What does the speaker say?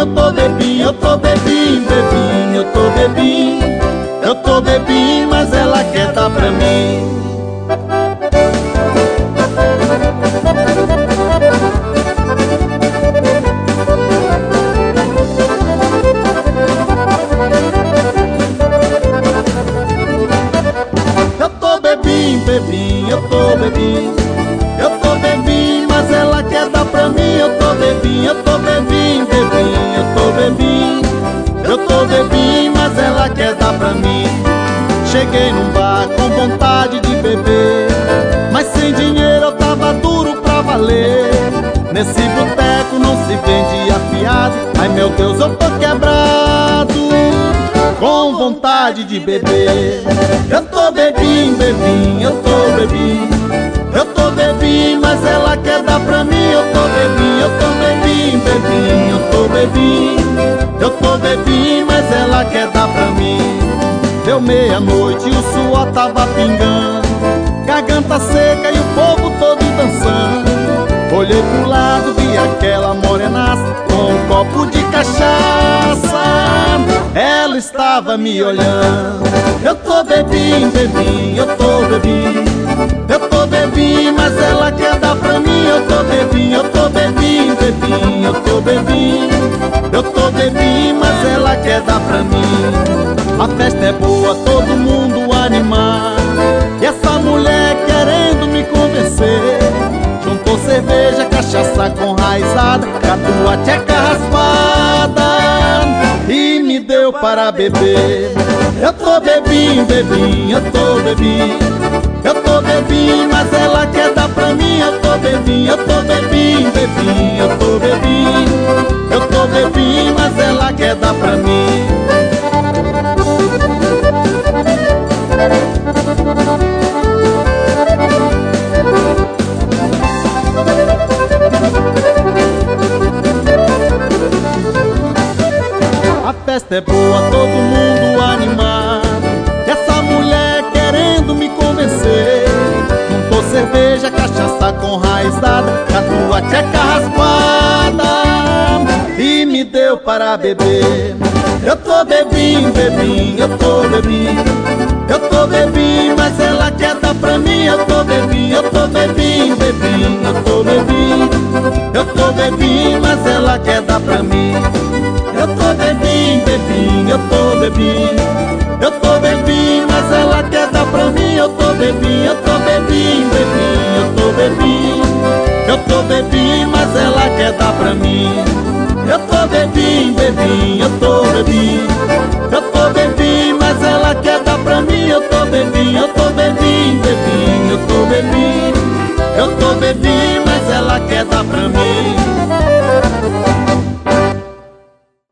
eu tô bebinho, eu tô bebinho, bebinho, eu tô bebinho. Eu tô bebinho, mas ela quer dar pra mim. Eu tô bebinho, bebinho, eu tô bebinho. Eu tô bebinho, mas ela quer dar pra mim. Eu tô bebinho, eu tô bebinho, bebinho, eu tô bebinho. Eu tô bebinho, mas ela quer dar pra mim. Cheguei num bar com vontade de beber, mas sem dinheiro eu tava duro pra valer. Nesse boteco não se vende afiado. Ai meu Deus, eu tô quebrado, com vontade de beber. Eu tô bebinho, bebinho, eu tô bebinho. Eu tô bebinho, mas ela quer dar pra mim. Eu tô bebinho, eu tô bebinho, bebinho, eu tô bebinho. Eu tô bebinho, mas ela quer dar pra mim. Deu meia-noite e o suor tava pingando, garganta seca e o povo todo dançando. Olhei pro lado, vi aquela morenaça com um copo de cachaça. Ela estava me olhando. Eu tô bebinho, bebinho, eu tô bebinho. Eu tô bebinho, mas ela quer dar pra mim. Eu tô bebinho, eu tô bebinho, bebinho, eu tô bebinho. Eu tô bebinho, mas ela quer dar pra mim. A festa é boa, todo mundo animado, e essa mulher querendo me convencer. Juntou cerveja, cachaça com raizada, catua, tcheca raspada, e me deu para beber. Eu tô bebinho, bebinho, eu tô bebinho. Eu tô bebinho, mas ela quer dar pra mim. Eu tô bebinho, eu tô bebinho, bebinho, eu tô bebinho. Eu tô bebinho, mas ela quer dar pra mim. A festa é boa, todo mundo animado, essa mulher querendo me convencer. Juntou cerveja, cachaça com raizada, catua, tcheca raspada, e me deu para beber. Eu tô bebinho, bebinho, eu tô bebinho. Eu tô bebinho, mas ela quer dar pra mim. Eu tô bebinho, eu tô bebinho, bebinho, eu tô bebinho. Eu tô bebinho, mas ela quer dar pra mim. Eu tô bebinho, bebinho, eu tô bebinho. Eu tô bebinho, mas ela quer dar pra mim. Eu tô bebinho, eu tô bebinho, bebinho, eu tô bebinho. Eu tô bebinho, mas ela quer dar pra mim. Eu tô bebinho, bebinho, eu tô bebinho. Eu tô bebinho, mas ela quer dar pra mim. Eu tô bebinho, eu tô bebinho, bebinho, eu tô bebinho. Eu tô bebinho, mas ela quer dar pra mim.